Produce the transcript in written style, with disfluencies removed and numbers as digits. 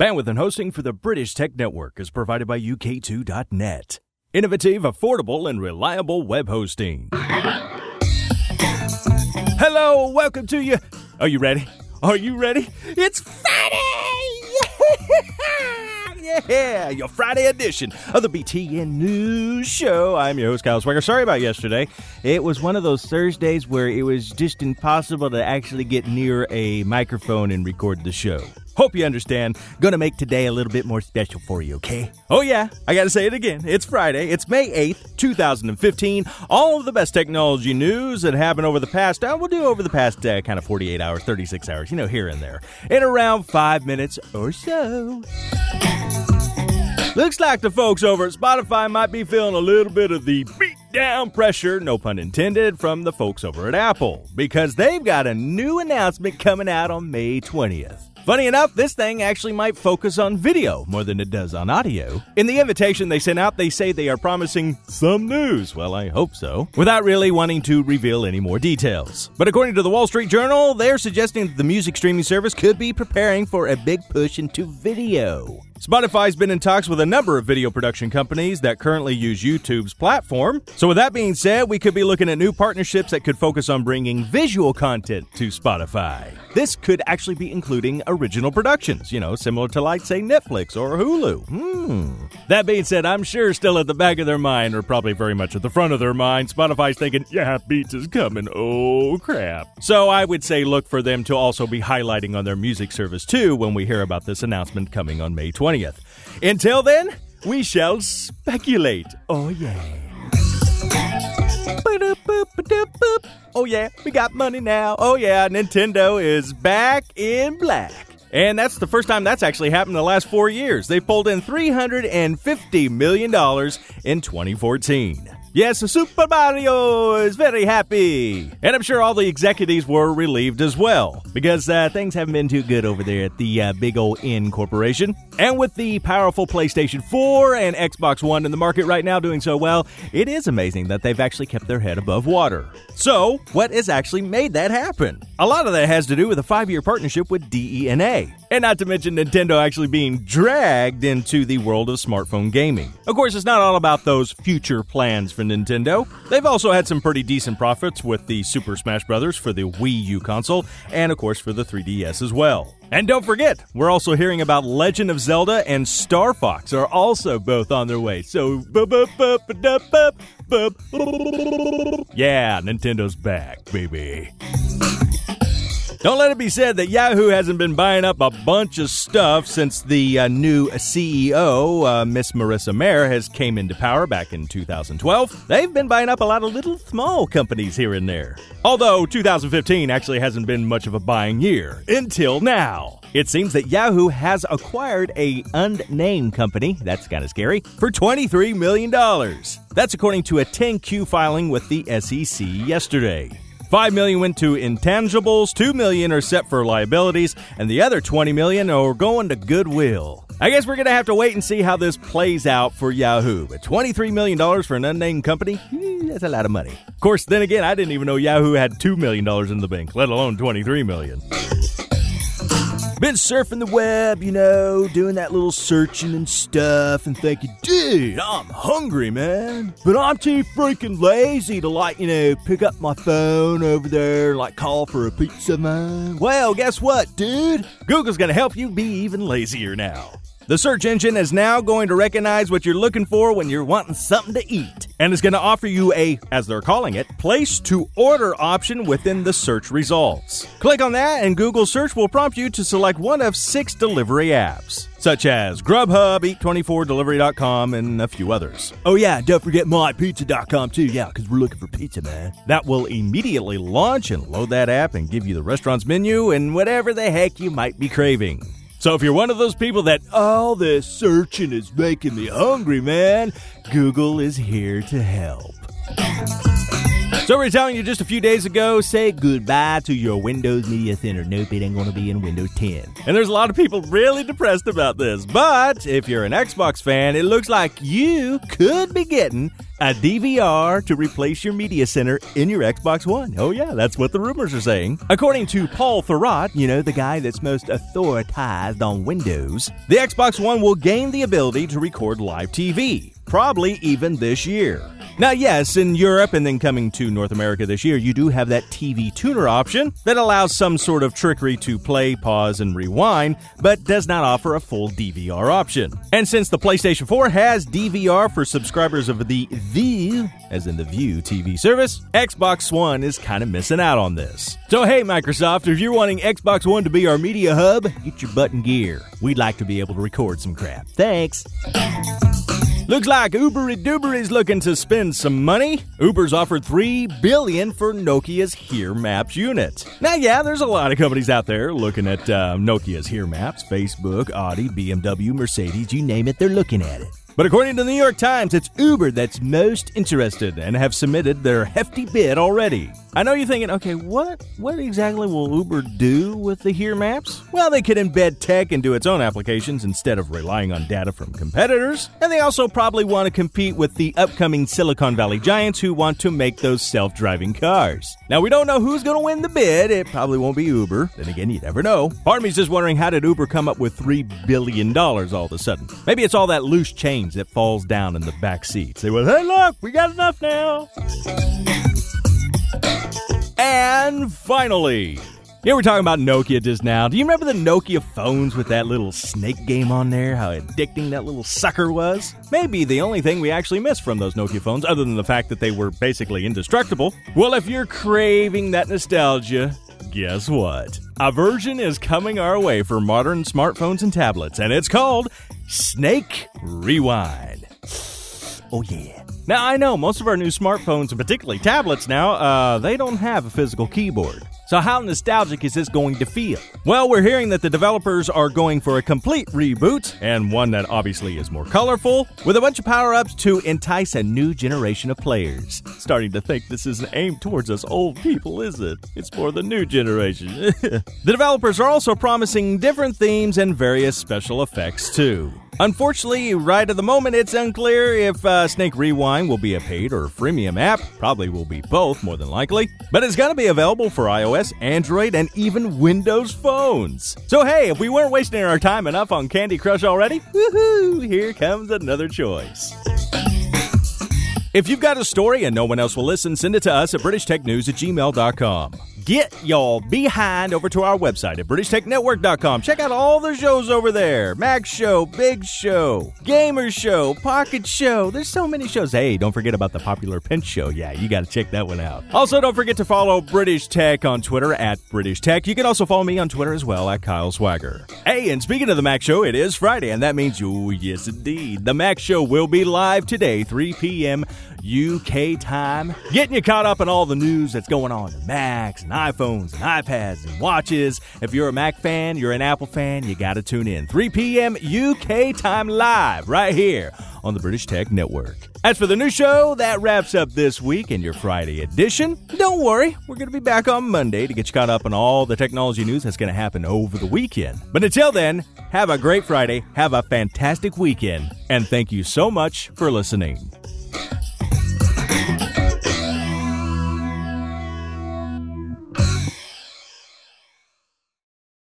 Bandwidth and hosting for the British Tech Network is provided by UK2.net. Innovative, affordable, and reliable web hosting. Hello, welcome to you. Are you ready? Are you ready? It's Friday! Yeah, your Friday edition of the BTN News Show. I'm your host, Kyle Swagger. Sorry about yesterday. It was one of those Thursdays where it was just impossible to actually get near a microphone and record the show. Hope you understand. Gonna make today a little bit more special for you, okay? Oh yeah, I gotta say it again. It's Friday. It's May 8th, 2015. All of the best technology news that happened over the past, we'll do over the past kind of 48 hours, 36 hours, here and there. In around 5 minutes or so. Looks like the folks over at Spotify might be feeling a little bit of the beat-down pressure, no pun intended, from the folks over at Apple, because they've got a new announcement coming out on May 20th. Funny enough, this thing actually might focus on video more than it does on audio. In the invitation they sent out, they say they are promising some news. Well, I hope so. Without really wanting to reveal any more details. But according to the Wall Street Journal, they're suggesting that the music streaming service could be preparing for a big push into video. Spotify's been in talks with a number of video production companies that currently use YouTube's platform. So with that being said, we could be looking at new partnerships that could focus on bringing visual content to Spotify. This could actually be including original productions, similar to like, say, Netflix or Hulu. That being said, I'm sure still at the back of their mind, or probably very much at the front of their mind, Spotify's thinking, yeah, Beats is coming, oh crap. So I would say look for them to also be highlighting on their music service too when we hear about this announcement coming on May 20th. Until then, we shall speculate. Oh yeah. Oh yeah, we got money now. Oh yeah, Nintendo is back in black. And that's the first time that's actually happened in the last 4 years. They pulled in $350 million in 2014. Yes, Super Mario is very happy. And I'm sure all the executives were relieved as well, because things haven't been too good over there at the big old N Corporation. And with the powerful PlayStation 4 and Xbox One in the market right now doing so well, it is amazing that they've actually kept their head above water. So, what has actually made that happen? A lot of that has to do with a 5-year partnership with DENA. And not to mention Nintendo actually being dragged into the world of smartphone gaming. Of course, it's not all about those future plans for Nintendo. They've also had some pretty decent profits with the Super Smash Bros. For the Wii U console, and of course for the 3DS as well. And don't forget, we're also hearing about Legend of Zelda and Star Fox are also both on their way. So, yeah, Nintendo's back, baby. Don't let it be said that Yahoo hasn't been buying up a bunch of stuff since the new CEO, Miss Marissa Mayer, has came into power back in 2012. They've been buying up a lot of little small companies here and there. Although 2015 actually hasn't been much of a buying year, until now. It seems that Yahoo has acquired a unnamed company, that's kind of scary, for $23 million. That's according to a 10-Q filing with the SEC yesterday. $5 million went to intangibles, $2 million are set for liabilities, and the other $20 million are going to Goodwill. I guess we're going to have to wait and see how this plays out for Yahoo. But $23 million for an unnamed company? That's a lot of money. Of course, then again, I didn't even know Yahoo had $2 million in the bank, let alone $23 million. Been surfing the web, doing that little searching and stuff and thinking, dude, I'm hungry, man. But I'm too freaking lazy to, pick up my phone over there and, call for a pizza, man. Well, guess what, dude? Google's going to help you be even lazier now. The search engine is now going to recognize what you're looking for when you're wanting something to eat. And it's going to offer you a, as they're calling it, place to order option within the search results. Click on that and Google search will prompt you to select one of 6 delivery apps, such as Grubhub, Eat24Delivery.com, and a few others. Oh yeah, don't forget MyPizza.com too, because we're looking for pizza, man. That will immediately launch and load that app and give you the restaurant's menu and whatever the heck you might be craving. So if you're one of those people that, all this searching is making me hungry, man, Google is here to help. So we're telling you just a few days ago, say goodbye to your Windows Media Center. Nope, it ain't going to be in Windows 10. And there's a lot of people really depressed about this. But if you're an Xbox fan, it looks like you could be getting a DVR to replace your media center in your Xbox One. Oh yeah, that's what the rumors are saying. According to Paul Thurrott, the guy that's most authorized on Windows, the Xbox One will gain the ability to record live TV, probably even this year. Now, yes, in Europe and then coming to North America this year, you do have that TV tuner option that allows some sort of trickery to play, pause, and rewind, but does not offer a full DVR option. And since the PlayStation 4 has DVR for subscribers of the Vue, as in the Vue TV service, Xbox One is kind of missing out on this. So hey, Microsoft, if you're wanting Xbox One to be our media hub, get your butt in gear. We'd like to be able to record some crap. Thanks. Looks like Uber is looking to spend some money. Uber's offered $3 billion for Nokia's Here Maps unit. Now, yeah, there's a lot of companies out there looking at Nokia's Here Maps. Facebook, Audi, BMW, Mercedes, you name it, they're looking at it. But according to the New York Times, it's Uber that's most interested and have submitted their hefty bid already. I know you're thinking, okay, what exactly will Uber do with the Here Maps? Well, they could embed tech into its own applications instead of relying on data from competitors. And they also probably want to compete with the upcoming Silicon Valley giants who want to make those self-driving cars. Now, we don't know who's going to win the bid. It probably won't be Uber. Then again, you never know. Part of me's just wondering, how did Uber come up with $3 billion all of a sudden? Maybe it's all that loose change that falls down in the back seats. They went, hey, look, we got enough now. And finally, we're talking about Nokia just now. Do you remember the Nokia phones with that little snake game on there? How addicting that little sucker was? Maybe the only thing we actually missed from those Nokia phones, other than the fact that they were basically indestructible. Well, if you're craving that nostalgia, guess what? A version is coming our way for modern smartphones and tablets, and it's called Snake Rewind. Oh yeah. Now, I know most of our new smartphones, and particularly tablets now, they don't have a physical keyboard. So how nostalgic is this going to feel? Well, we're hearing that the developers are going for a complete reboot, and one that obviously is more colorful, with a bunch of power-ups to entice a new generation of players. Starting to think this isn't aimed towards us old people, is it? It's for the new generation. The developers are also promising different themes and various special effects, too. Unfortunately, right at the moment, it's unclear if Snake Rewind will be a paid or freemium app. Probably will be both, more than likely. But it's going to be available for iOS, Android, and even Windows phones. So hey, if we weren't wasting our time enough on Candy Crush already, woohoo, here comes another choice. If you've got a story and no one else will listen, send it to us at BritishTechNews@gmail.com. Get y'all behind over to our website at BritishTechNetwork.com. Check out all the shows over there. Mac Show, Big Show, Gamer Show, Pocket Show. There's so many shows. Hey, don't forget about the popular Pinch Show. Yeah, you got to check that one out. Also, don't forget to follow British Tech on Twitter at British Tech. You can also follow me on Twitter as well at Kyle Swagger. Hey, and speaking of the Mac Show, it is Friday, and that means, oh, yes, indeed, the Mac Show will be live today, 3 p.m. UK time, getting you caught up on all the news that's going on in Macs and iPhones and iPads and watches. If you're a Mac fan, you're an Apple fan, you got to tune in. 3 p.m. UK time live right here on the British Tech Network. As for the new show, that wraps up this week in your Friday edition. Don't worry, we're going to be back on Monday to get you caught up on all the technology news that's going to happen over the weekend. But until then, have a great Friday, have a fantastic weekend, and thank you so much for listening.